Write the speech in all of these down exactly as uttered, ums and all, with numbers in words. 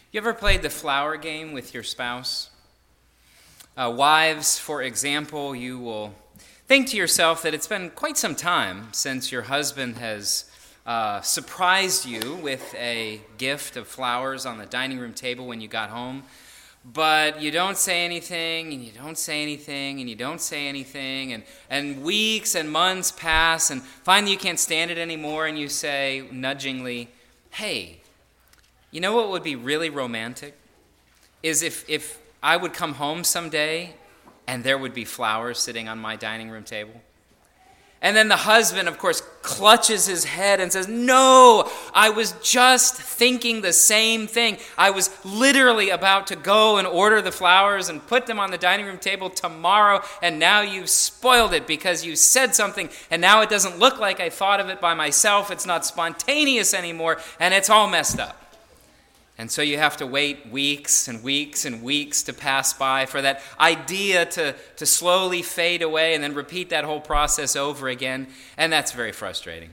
You ever played the flower game with your spouse? Uh, wives, for example, you will think to yourself that it's been quite some time since your husband has uh, surprised you with a gift of flowers on the dining room table when you got home. But you don't say anything, and you don't say anything, and you don't say anything, and, and weeks and months pass, and finally you can't stand it anymore, and you say, nudgingly, hey, you know what would be really romantic? Is if, if I would come home someday, and there would be flowers sitting on my dining room table. And then the husband, of course, clutches his head and says, no, I was just thinking the same thing. I was literally about to go and order the flowers and put them on the dining room table tomorrow, and now you've spoiled it because you said something, and now it doesn't look like I thought of it by myself. It's not spontaneous anymore, and it's all messed up. And so you have to wait weeks and weeks and weeks to pass by for that idea to, to slowly fade away and then repeat that whole process over again. And that's very frustrating.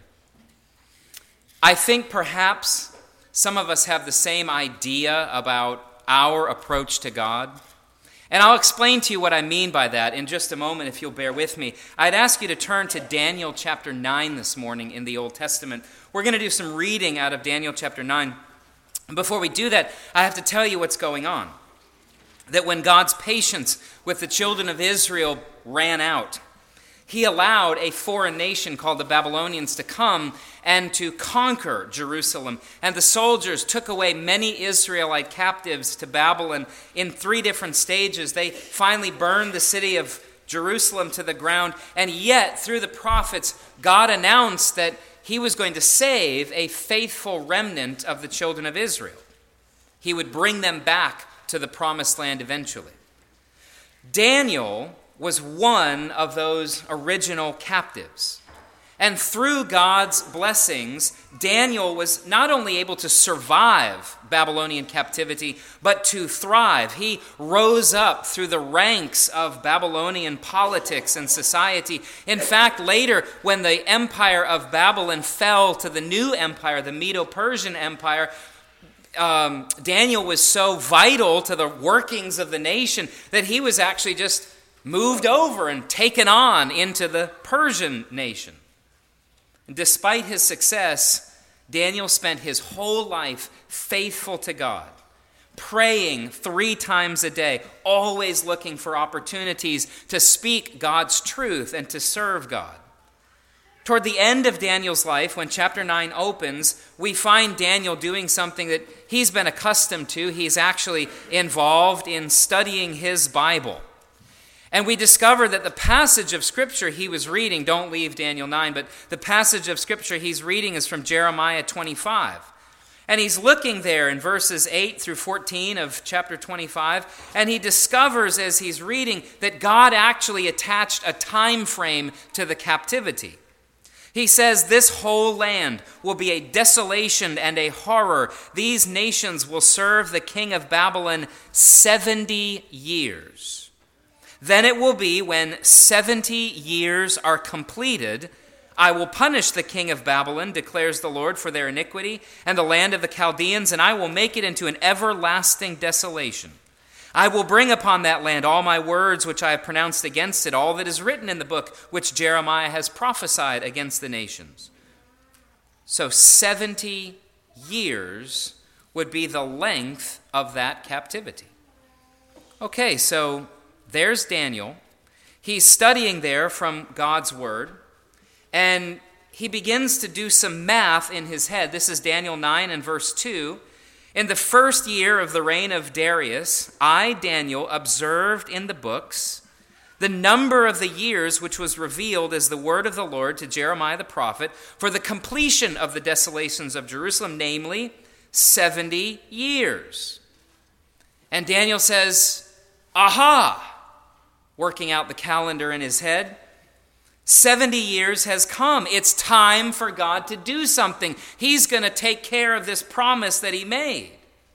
I think perhaps some of us have the same idea about our approach to God. And I'll explain to you what I mean by that in just a moment if you'll bear with me. I'd ask you to turn to Daniel chapter nine this morning in the Old Testament. We're going to do some reading out of Daniel chapter nine. Before we do that, I have to tell you what's going on. That when God's patience with the children of Israel ran out, he allowed a foreign nation called the Babylonians to come and to conquer Jerusalem. And the soldiers took away many Israelite captives to Babylon in three different stages. They finally burned the city of Jerusalem to the ground. And yet, through the prophets, God announced that he was going to save a faithful remnant of the children of Israel. He would bring them back to the promised land eventually. Daniel was one of those original captives. And through God's blessings, Daniel was not only able to survive Babylonian captivity, but to thrive. He rose up through the ranks of Babylonian politics and society. In fact, later, when the empire of Babylon fell to the new empire, the Medo-Persian Empire, um, Daniel was so vital to the workings of the nation that he was actually just moved over and taken on into the Persian nation. Despite his success, Daniel spent his whole life faithful to God, praying three times a day, always looking for opportunities to speak God's truth and to serve God. Toward the end of Daniel's life, when chapter nine opens, we find Daniel doing something that he's been accustomed to. He's actually involved in studying his Bible. And we discover that the passage of Scripture he was reading, don't leave Daniel nine, but the passage of Scripture he's reading is from Jeremiah twenty-five. And he's looking there in verses eight through fourteen of chapter twenty-five, and he discovers as he's reading that God actually attached a time frame to the captivity. He says, this whole land will be a desolation and a horror. These nations will serve the king of Babylon seventy years. Then it will be when seventy years are completed, I will punish the king of Babylon, declares the Lord, for their iniquity, and the land of the Chaldeans, and I will make it into an everlasting desolation. I will bring upon that land all my words which I have pronounced against it, all that is written in the book which Jeremiah has prophesied against the nations. So seventy years would be the length of that captivity. Okay, so there's Daniel. He's studying there from God's word, and he begins to do some math in his head. This is Daniel nine and verse two. In the first year of the reign of Darius, I, Daniel, observed in the books the number of the years which was revealed as the word of the Lord to Jeremiah the prophet for the completion of the desolations of Jerusalem, namely seventy years. And Daniel says, aha! Working out the calendar in his head. seventy years has come. It's time for God to do something. He's going to take care of this promise that he made.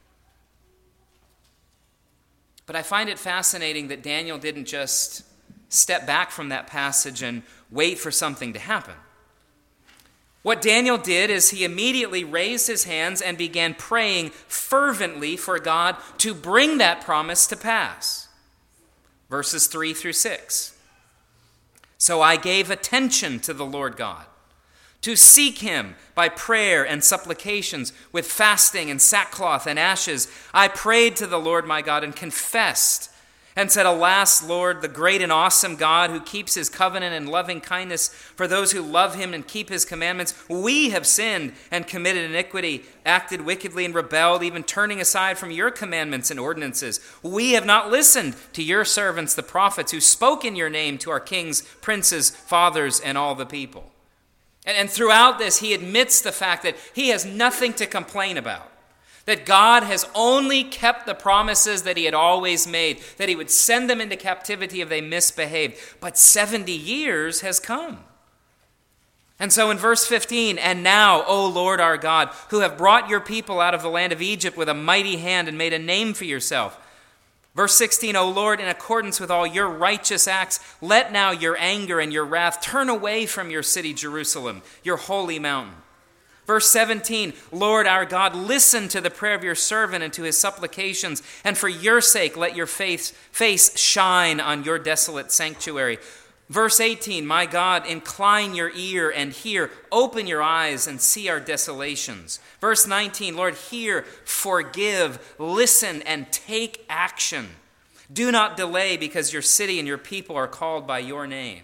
But I find it fascinating that Daniel didn't just step back from that passage and wait for something to happen. What Daniel did is he immediately raised his hands and began praying fervently for God to bring that promise to pass. Verses three through six. So I gave attention to the Lord God, to seek him by prayer and supplications with fasting and sackcloth and ashes. I prayed to the Lord my God and confessed and said, Alas, Lord, the great and awesome God who keeps his covenant and loving kindness for those who love him and keep his commandments, we have sinned and committed iniquity, acted wickedly and rebelled, even turning aside from your commandments and ordinances. We have not listened to your servants, the prophets, who spoke in your name to our kings, princes, fathers, and all the people. And, and throughout this, he admits the fact that he has nothing to complain about. That God has only kept the promises that he had always made, that he would send them into captivity if they misbehaved. But seventy years has come. And so in verse fifteen, and now, O Lord our God, who have brought your people out of the land of Egypt with a mighty hand and made a name for yourself. Verse sixteen, O Lord, in accordance with all your righteous acts, let now your anger and your wrath turn away from your city, Jerusalem, your holy mountain. Verse seventeen, Lord our God, listen to the prayer of your servant and to his supplications, and for your sake let your face, face shine on your desolate sanctuary. Verse eighteen, my God, incline your ear and hear, open your eyes and see our desolations. Verse nineteen, Lord, hear, forgive, listen, and take action. Do not delay, because your city and your people are called by your name.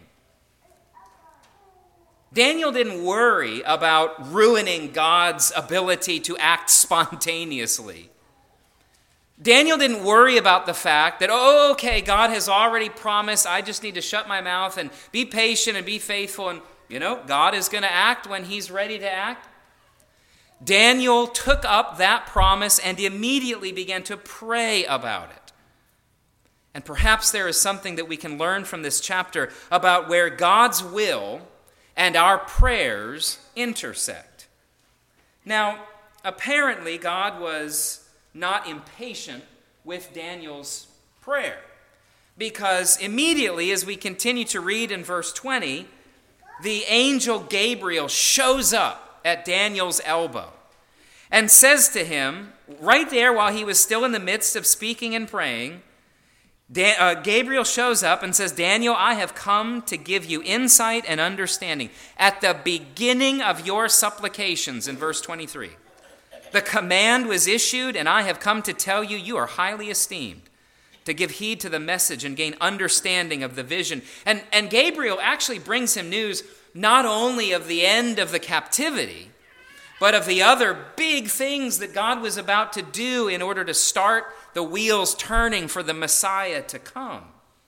Daniel didn't worry about ruining God's ability to act spontaneously. Daniel didn't worry about the fact that, oh, okay, God has already promised, I just need to shut my mouth and be patient and be faithful, and, you know, God is going to act when he's ready to act. Daniel took up that promise and immediately began to pray about it. And perhaps there is something that we can learn from this chapter about where God's will and our prayers intersect. Now, apparently God was not impatient with Daniel's prayer, because immediately as we continue to read in verse twenty, the angel Gabriel shows up at Daniel's elbow and says to him, right there while he was still in the midst of speaking and praying, Da- uh, Gabriel shows up and says, Daniel, I have come to give you insight and understanding. At the beginning of your supplications, in verse twenty-three, the command was issued, and I have come to tell you, you are highly esteemed, to give heed to the message and gain understanding of the vision. And, and Gabriel actually brings him news not only of the end of the captivity, but of the other big things that God was about to do in order to start the wheels turning for the Messiah to come.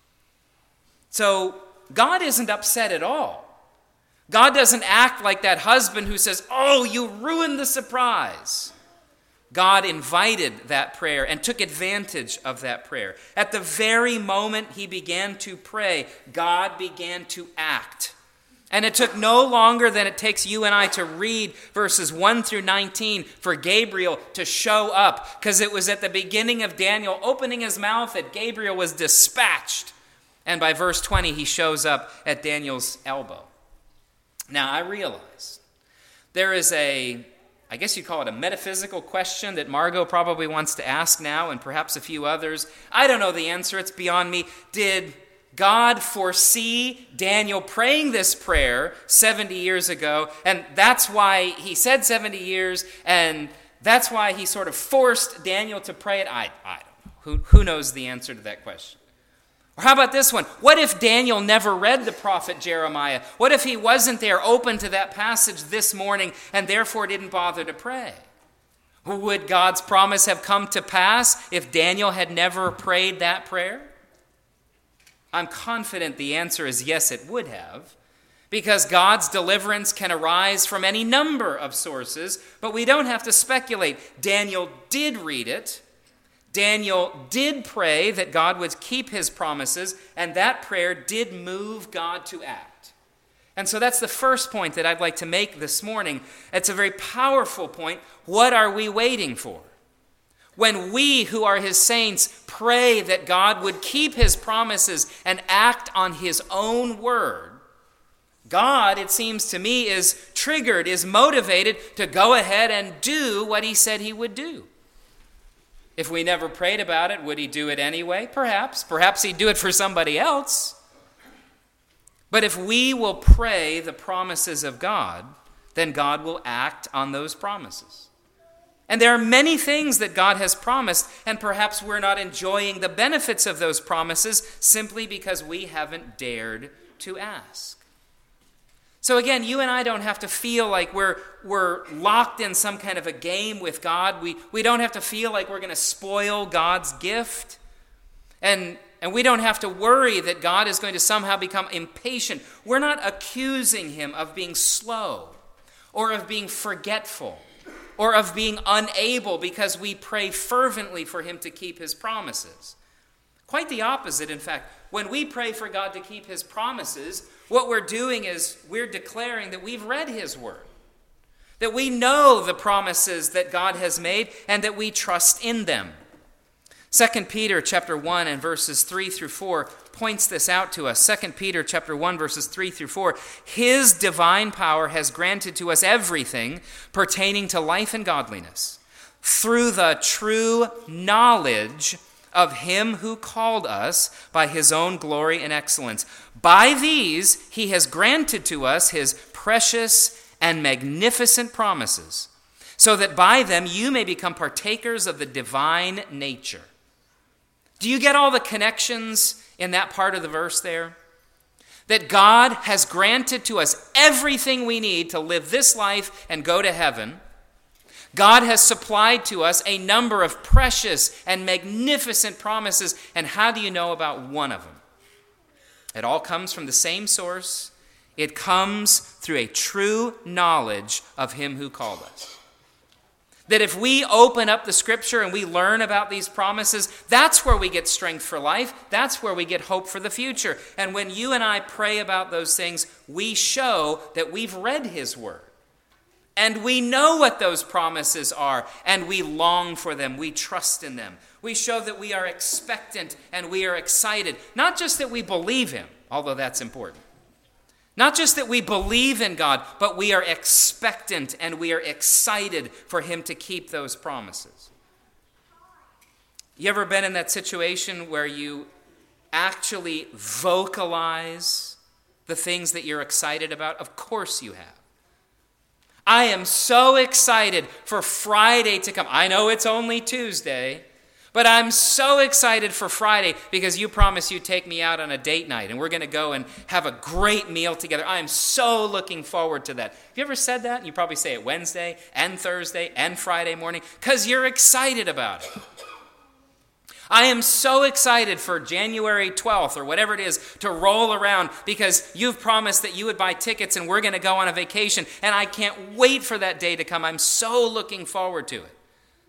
So God isn't upset at all. God doesn't act like that husband who says, oh, you ruined the surprise. God invited that prayer and took advantage of that prayer. At the very moment he began to pray, God began to act. And it took no longer than it takes you and I to read verses one through nineteen for Gabriel to show up, because it was at the beginning of Daniel opening his mouth that Gabriel was dispatched. And by verse twenty, he shows up at Daniel's elbow. Now, I realize there is a, I guess you'd call it a metaphysical question that Margot probably wants to ask now, and perhaps a few others. I don't know the answer. It's beyond me. Did God foresee Daniel praying this prayer seventy years ago, and that's why he said seventy years, and that's why he sort of forced Daniel to pray it? I, I don't know. Who, who knows the answer to that question? Or how about this one? What if Daniel never read the prophet Jeremiah? What if he wasn't there open to that passage this morning and therefore didn't bother to pray? Would God's promise have come to pass if Daniel had never prayed that prayer? I'm confident the answer is yes, it would have, because God's deliverance can arise from any number of sources, but we don't have to speculate. Daniel did read it. Daniel did pray that God would keep his promises, and that prayer did move God to act. And so that's the first point that I'd like to make this morning. It's a very powerful point. What are we waiting for? When we, who are his saints, pray that God would keep his promises and act on his own word, God, it seems to me, is triggered, is motivated to go ahead and do what he said he would do. If we never prayed about it, would he do it anyway? Perhaps. Perhaps he'd do it for somebody else. But if we will pray the promises of God, then God will act on those promises. And there are many things that God has promised, and perhaps we're not enjoying the benefits of those promises simply because we haven't dared to ask. So again, you and I don't have to feel like we're, we're locked in some kind of a game with God. We, we don't have to feel like we're going to spoil God's gift. And, and we don't have to worry that God is going to somehow become impatient. We're not accusing him of being slow or of being forgetful or of being unable because we pray fervently for him to keep his promises. Quite the opposite, in fact. When we pray for God to keep his promises, what we're doing is we're declaring that we've read his word, that we know the promises that God has made, and that we trust in them. Second Peter chapter one and verses three through four points this out to us. Second Peter chapter one verses three through four. His divine power has granted to us everything pertaining to life and godliness through the true knowledge of him who called us by his own glory and excellence. By these he has granted to us his precious and magnificent promises, so that by them you may become partakers of the divine nature. Do you get all the connections in that part of the verse there? That God has granted to us everything we need to live this life and go to heaven. God has supplied to us a number of precious and magnificent promises. And how do you know about one of them? It all comes from the same source. It comes through a true knowledge of him who called us. That if we open up the scripture and we learn about these promises, that's where we get strength for life. That's where we get hope for the future. And when you and I pray about those things, we show that we've read his word. And we know what those promises are, and we long for them. We trust in them. We show that we are expectant and we are excited. Not just that we believe him, although that's important. Not just that we believe in God, but we are expectant and we are excited for him to keep those promises. You ever been in that situation where you actually vocalize the things that you're excited about? Of course you have. I am so excited for Friday to come. I know it's only Tuesday, but I'm so excited for Friday because you promised you'd take me out on a date night and we're going to go and have a great meal together. I am so looking forward to that. Have you ever said that? You probably say it Wednesday and Thursday and Friday morning because you're excited about it. I am so excited for January twelfth or whatever it is to roll around because you've promised that you would buy tickets and we're going to go on a vacation, and I can't wait for that day to come. I'm so looking forward to it.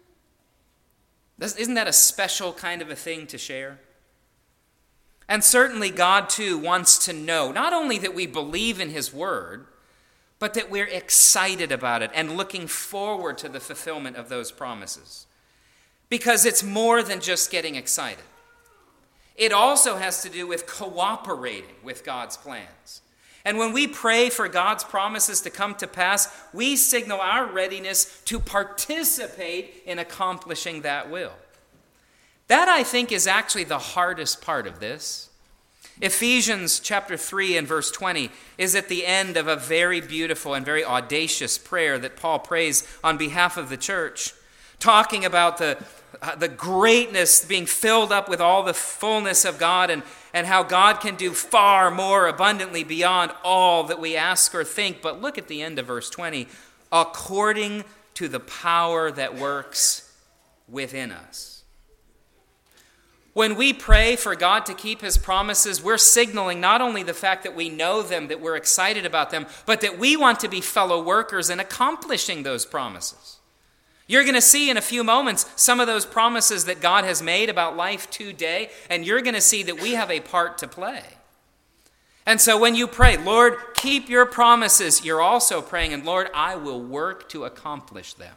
Isn't that a special kind of a thing to share? And certainly God too wants to know not only that we believe in his word, but that we're excited about it and looking forward to the fulfillment of those promises. Because it's more than just getting excited. It also has to do with cooperating with God's plans. And when we pray for God's promises to come to pass, we signal our readiness to participate in accomplishing that will. That, I think, is actually the hardest part of this. Ephesians chapter three and verse twenty is at the end of a very beautiful and very audacious prayer that Paul prays on behalf of the church, talking about the Uh, the greatness, being filled up with all the fullness of God, and, and how God can do far more abundantly beyond all that we ask or think. But look at the end of verse twenty. According to the power that works within us. When we pray for God to keep his promises, we're signaling not only the fact that we know them, that we're excited about them, but that we want to be fellow workers in accomplishing those promises. You're going to see in a few moments some of those promises that God has made about life today, and you're going to see that we have a part to play. And so when you pray, Lord, keep your promises, you're also praying, and Lord, I will work to accomplish them.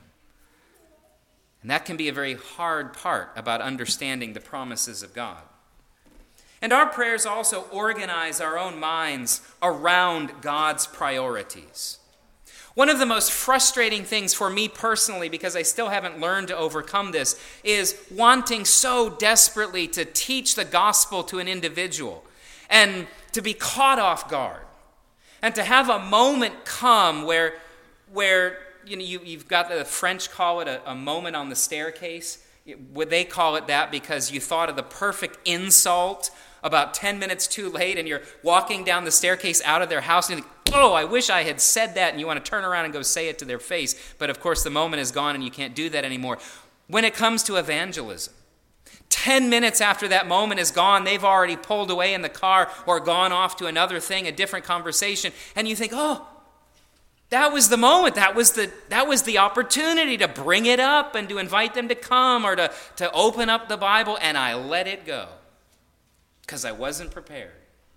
And that can be a very hard part about understanding the promises of God. And our prayers also organize our own minds around God's priorities. One of the most frustrating things for me personally, because I still haven't learned to overcome this, is wanting so desperately to teach the gospel to an individual and to be caught off guard and to have a moment come where, where you know, you, you've got the French call it a, a moment on the staircase. Would they call it that because you thought of the perfect insult about ten minutes too late and you're walking down the staircase out of their house and you think, oh, I wish I had said that, and you want to turn around and go say it to their face. But of course the moment is gone and you can't do that anymore. When it comes to evangelism, ten minutes after that moment is gone, they've already pulled away in the car or gone off to another thing, a different conversation, and you think, oh, that was the moment, that was the that was the opportunity to bring it up and to invite them to come or to, to open up the Bible, and I let it go because I wasn't prepared.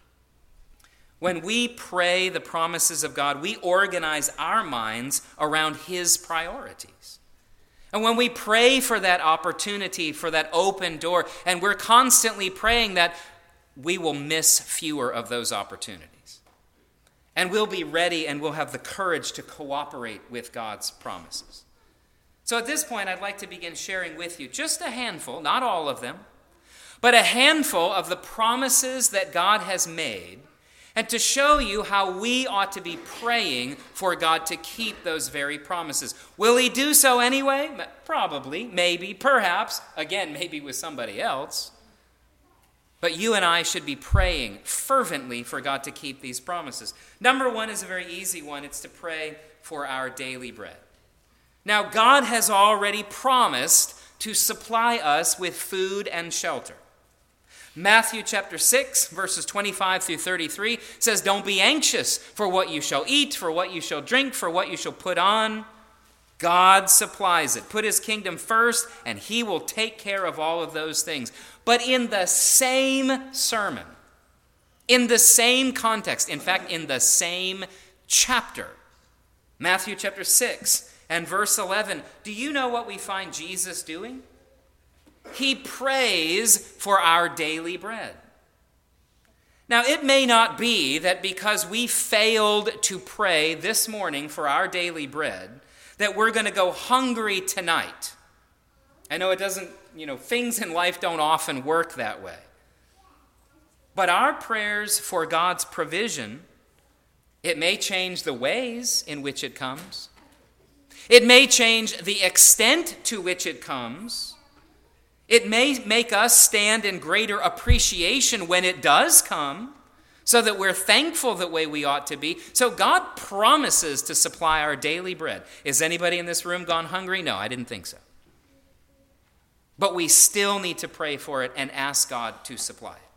When we pray the promises of God, we organize our minds around His priorities. And when we pray for that opportunity, for that open door, and we're constantly praying that, we will miss fewer of those opportunities. And we'll be ready and we'll have the courage to cooperate with God's promises. So at this point, I'd like to begin sharing with you just a handful, not all of them, but a handful of the promises that God has made, and to show you how we ought to be praying for God to keep those very promises. Will He do so anyway? Probably, maybe, perhaps. Again, maybe with somebody else. But you and I should be praying fervently for God to keep these promises. Number one is a very easy one. It's to pray for our daily bread. Now, God has already promised to supply us with food and shelter. Matthew chapter six, verses twenty-five through thirty-three says, don't be anxious for what you shall eat, for what you shall drink, for what you shall put on. God supplies it. Put His kingdom first, and He will take care of all of those things. But in the same sermon, in the same context, in fact, in the same chapter, Matthew chapter six and verse eleven, do you know what we find Jesus doing? He prays for our daily bread. Now, it may not be that because we failed to pray this morning for our daily bread, that we're going to go hungry tonight. I know it doesn't, you know, things in life don't often work that way. But our prayers for God's provision, it may change the ways in which it comes. It may change the extent to which it comes. It may make us stand in greater appreciation when it does come, so that we're thankful the way we ought to be. So God promises to supply our daily bread. Is anybody in this room gone hungry? No, I didn't think so. But we still need to pray for it and ask God to supply it.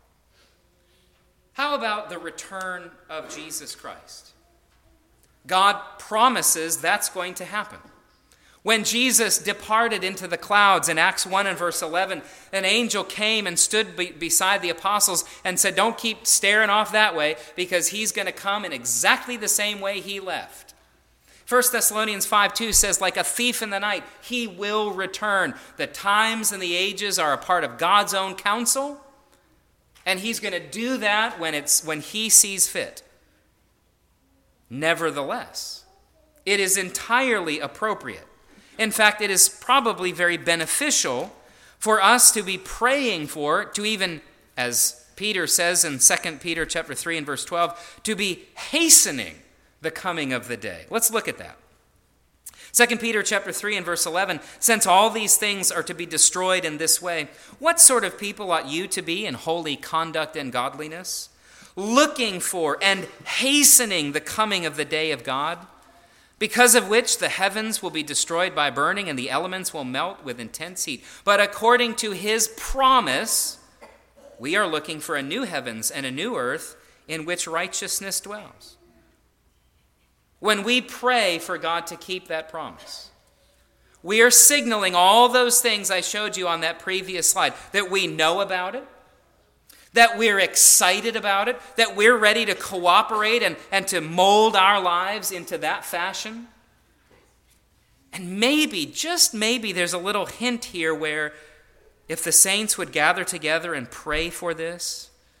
How about the return of Jesus Christ? God promises that's going to happen. When Jesus departed into the clouds in Acts one and verse eleven, an angel came and stood be- beside the apostles and said, don't keep staring off that way, because He's going to come in exactly the same way He left. First Thessalonians five two says, like a thief in the night, He will return. The times and the ages are a part of God's own counsel, and He's going to do that when it's when He sees fit. Nevertheless, it is entirely appropriate. In fact, it is probably very beneficial for us to be praying for, to even, as Peter says in Second Peter chapter three and verse twelve, to be hastening the coming of the day. Let's look at that. Second Peter chapter three and verse eleven, since all these things are to be destroyed in this way, what sort of people ought you to be in holy conduct and godliness, looking for and hastening the coming of the day of God, because of which the heavens will be destroyed by burning and the elements will melt with intense heat. But according to His promise, we are looking for a new heavens and a new earth in which righteousness dwells. When we pray for God to keep that promise, we are signaling all those things I showed you on that previous slide, that we know about it, that we're excited about it, that we're ready to cooperate and, and to mold our lives into that fashion. And maybe, just maybe, there's a little hint here where if the saints would gather together and pray for this,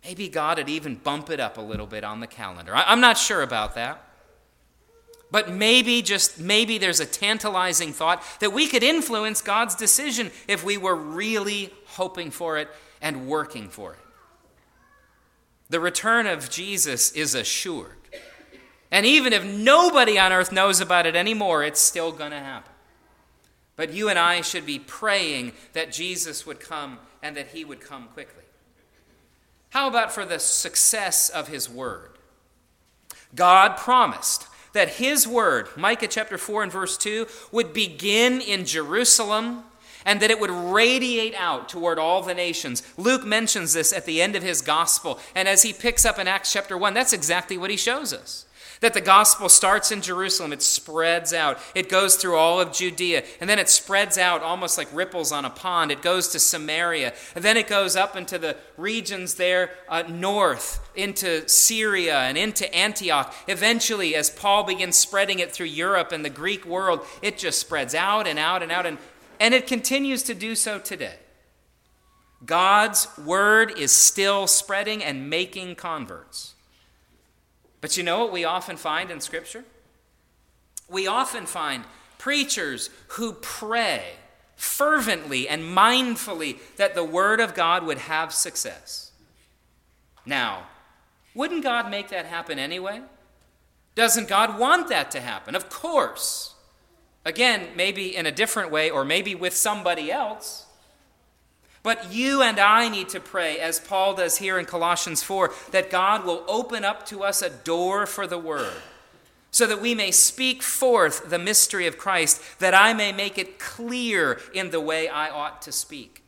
Maybe God would even bump it up a little bit on the calendar. I'm not sure about that. But maybe, just maybe, there's a tantalizing thought that we could influence God's decision if we were really hoping for it and working for it. The return of Jesus is assured. And even if nobody on earth knows about it anymore, it's still going to happen. But you and I should be praying that Jesus would come and that he would come quickly. How about for the success of his word? God promised that his word, Micah chapter four and verse two, would begin in Jerusalem and that it would radiate out toward all the nations. Luke mentions this at the end of his gospel, and as he picks up in Acts chapter one, that's exactly what he shows us. That the gospel starts in Jerusalem, it spreads out, it goes through all of Judea, and then it spreads out almost like ripples on a pond. It goes to Samaria, and then it goes up into the regions there uh, north, into Syria and into Antioch. Eventually, as Paul begins spreading it through Europe and the Greek world, it just spreads out and out and out, and, and it continues to do so today. God's word is still spreading and making converts. But you know what we often find in Scripture? We often find preachers who pray fervently and mindfully that the Word of God would have success. Now, wouldn't God make that happen anyway? Doesn't God want that to happen? Of course. Again, maybe in a different way or maybe with somebody else. But you and I need to pray, as Paul does here in Colossians four, that God will open up to us a door for the word, so that we may speak forth the mystery of Christ, that I may make it clear in the way I ought to speak.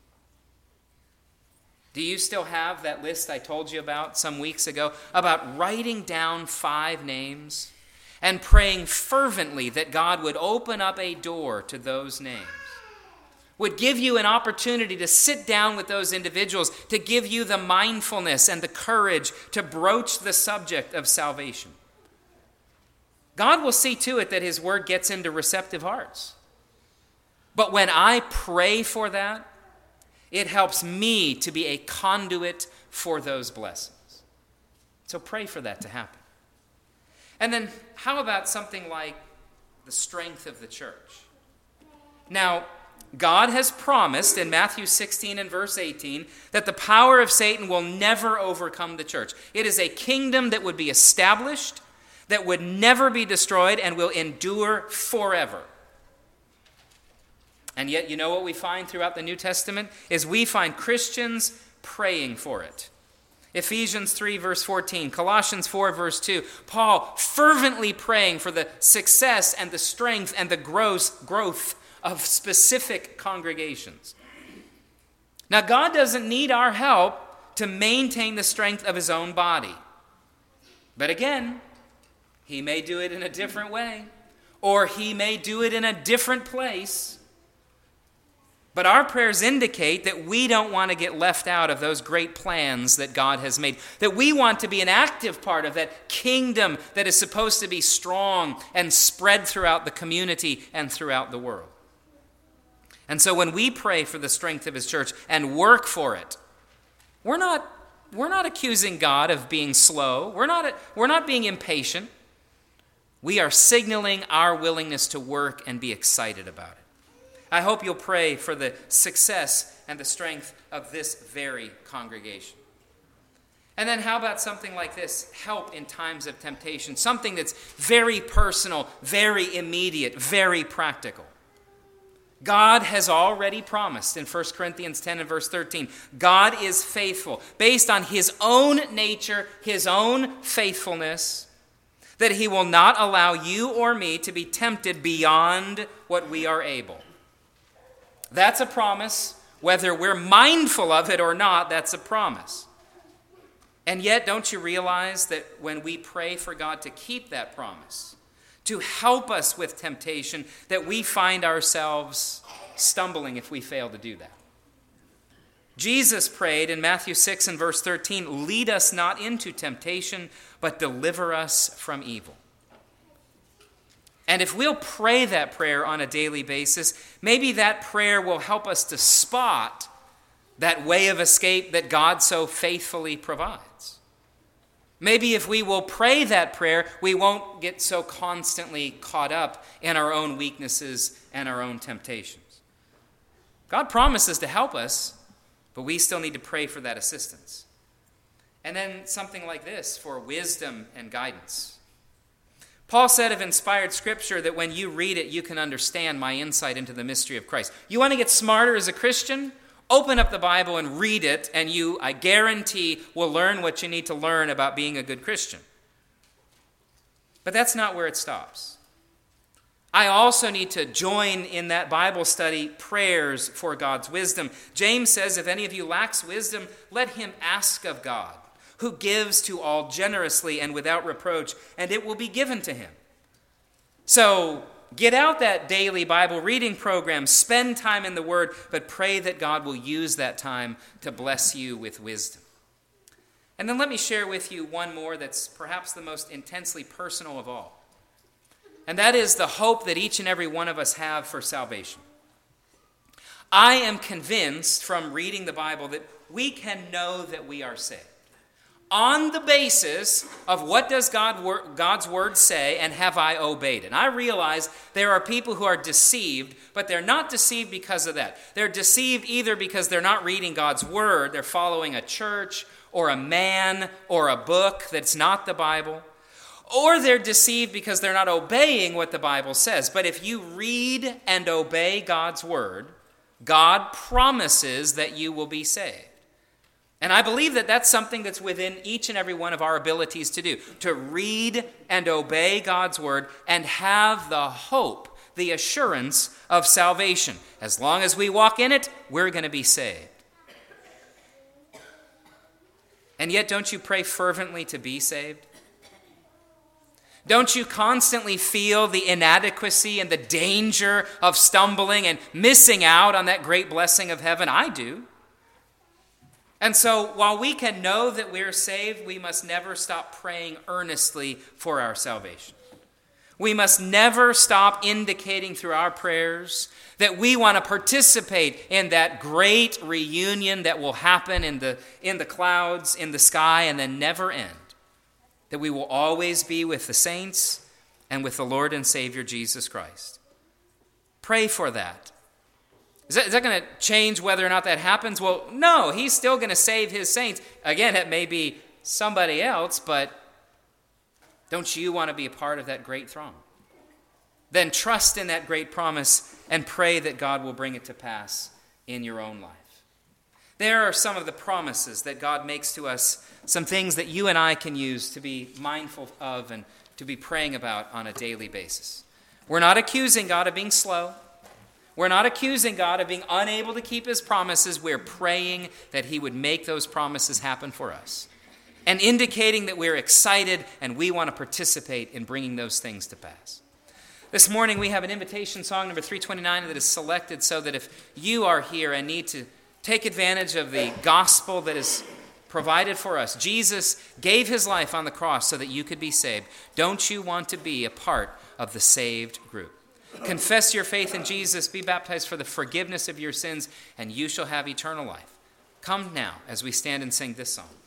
Do you still have that list I told you about some weeks ago, about writing down five names and praying fervently that God would open up a door to those names? Would give you an opportunity to sit down with those individuals, to give you the mindfulness and the courage to broach the subject of salvation. God will see to it that his word gets into receptive hearts. But when I pray for that, it helps me to be a conduit for those blessings. So pray for that to happen. And then how about something like the strength of the church? Now, God has promised in Matthew sixteen and verse eighteen that the power of Satan will never overcome the church. It is a kingdom that would be established, that would never be destroyed, and will endure forever. And yet, you know what we find throughout the New Testament? Is we find Christians praying for it. Ephesians three verse fourteen, Colossians four verse two, Paul fervently praying for the success and the strength and the growth, growth of specific congregations. Now, God doesn't need our help to maintain the strength of his own body. But again, he may do it in a different way, or he may do it in a different place. But our prayers indicate that we don't want to get left out of those great plans that God has made, that we want to be an active part of that kingdom that is supposed to be strong and spread throughout the community and throughout the world. And so when we pray for the strength of his church and work for it, we're not, we're not accusing God of being slow. We're not, we're not being impatient. We are signaling our willingness to work and be excited about it. I hope you'll pray for the success and the strength of this very congregation. And then how about something like this? Help in times of temptation. Something that's very personal, very immediate, very practical. God has already promised in First Corinthians ten and verse thirteen, God is faithful, based on his own nature, his own faithfulness, that he will not allow you or me to be tempted beyond what we are able. That's a promise. Whether we're mindful of it or not, that's a promise. And yet, don't you realize that when we pray for God to keep that promise, to help us with temptation, that we find ourselves stumbling if we fail to do that? Jesus prayed in Matthew six and verse thirteen, lead us not into temptation, but deliver us from evil. And if we'll pray that prayer on a daily basis, maybe that prayer will help us to spot that way of escape that God so faithfully provides. Maybe if we will pray that prayer, we won't get so constantly caught up in our own weaknesses and our own temptations. God promises to help us, but we still need to pray for that assistance. And then something like this for wisdom and guidance. Paul said of inspired scripture that when you read it, you can understand my insight into the mystery of Christ. You want to get smarter as a Christian? Open up the Bible and read it, and you, I guarantee, will learn what you need to learn about being a good Christian. But that's not where it stops. I also need to join in that Bible study prayers for God's wisdom. James says, if any of you lacks wisdom, let him ask of God, who gives to all generously and without reproach, and it will be given to him. So, get out that daily Bible reading program, spend time in the Word, but pray that God will use that time to bless you with wisdom. And then let me share with you one more that's perhaps the most intensely personal of all. And that is the hope that each and every one of us have for salvation. I am convinced from reading the Bible that we can know that we are saved on the basis of what does God, God's word say, and have I obeyed it? And I realize there are people who are deceived, but they're not deceived because of that. They're deceived either because they're not reading God's word, they're following a church or a man or a book that's not the Bible, or they're deceived because they're not obeying what the Bible says. But if you read and obey God's word, God promises that you will be saved. And I believe that that's something that's within each and every one of our abilities to do, to read and obey God's word and have the hope, the assurance of salvation. As long as we walk in it, we're going to be saved. And yet, don't you pray fervently to be saved? Don't you constantly feel the inadequacy and the danger of stumbling and missing out on that great blessing of heaven? I do. And so, while we can know that we're saved, we must never stop praying earnestly for our salvation. We must never stop indicating through our prayers that we want to participate in that great reunion that will happen in the, in the clouds, in the sky, and then never end. That we will always be with the saints and with the Lord and Savior Jesus Christ. Pray for that. Is that, is that going to change whether or not that happens? Well, no, he's still going to save his saints. Again, it may be somebody else, but don't you want to be a part of that great throng? Then trust in that great promise and pray that God will bring it to pass in your own life. There are some of the promises that God makes to us, some things that you and I can use to be mindful of and to be praying about on a daily basis. We're not accusing God of being slow. We're not accusing God of being unable to keep his promises. We're praying that he would make those promises happen for us and indicating that we're excited and we want to participate in bringing those things to pass. This morning we have an invitation song, number three twenty-nine, that is selected so that if you are here and need to take advantage of the gospel that is provided for us, Jesus gave his life on the cross so that you could be saved. Don't you want to be a part of the saved group? Confess your faith in Jesus, be baptized for the forgiveness of your sins, and you shall have eternal life. Come now as we stand and sing this song.